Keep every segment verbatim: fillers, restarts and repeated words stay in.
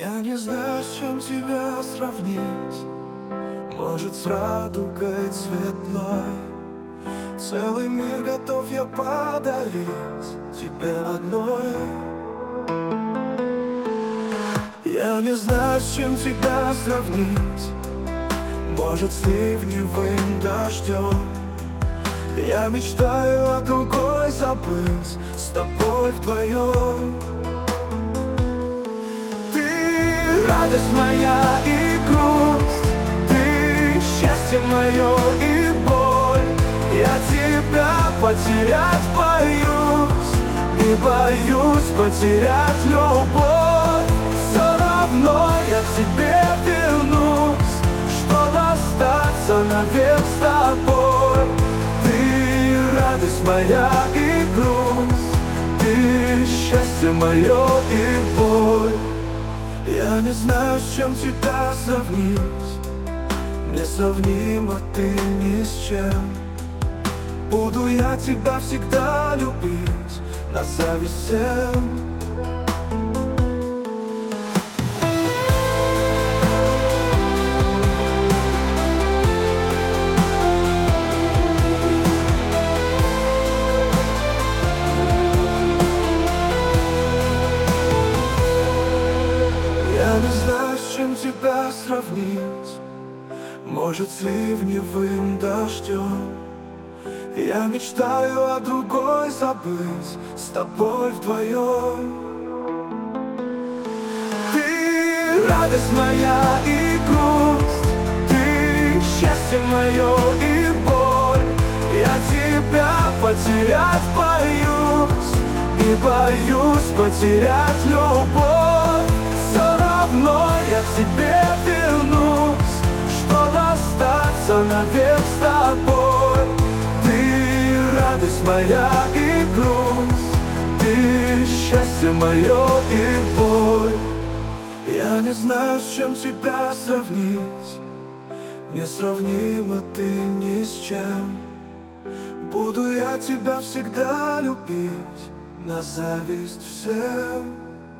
Я не знаю, с чем тебя сравнить. Может, с радугой цветной. Целый мир готов я подарить тебе одной. Я не знаю, с чем тебя сравнить. Может, с ливневым дождем. Я мечтаю о другой забыть с тобой вдвоем. Ты радость моя и грусть, ты счастье мое и боль. Я тебя потерять боюсь, и боюсь потерять любовь. Все равно я к тебе вернусь, чтоб остаться навек с тобой. Ты радость моя и грусть, ты счастье мое и боль. Я не знаю, с чем тебя сравнить. Несравнима ты ни с чем. Буду я тебя всегда любить, на зависть всем. Я не знаю, с чем тебя сравнить. Может, с ливневым дождем. Я мечтаю о другой забыть с тобой вдвоем. Ты радость моя и грусть, ты счастье мое и боль. Я тебя потерять боюсь, и боюсь потерять любовь. Все равно я к тебе вернусь, чтоб остаться навек с тобой. Радость моя и грусть, ты счастье мое и боль. Я не знаю, с чем тебя сравнить. Несравнима ты ни с чем. Буду я тебя всегда любить, на зависть всем.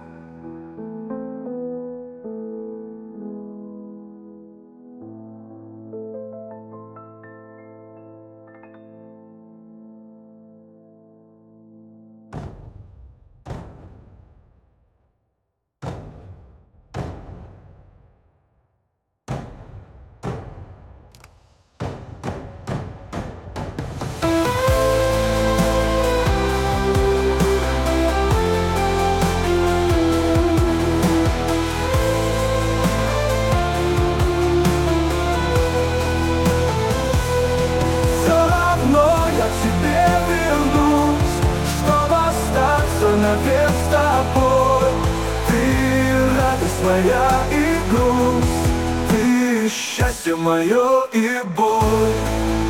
Навек с тобой. Ты радость моя и грусть, ты счастье мое и боль.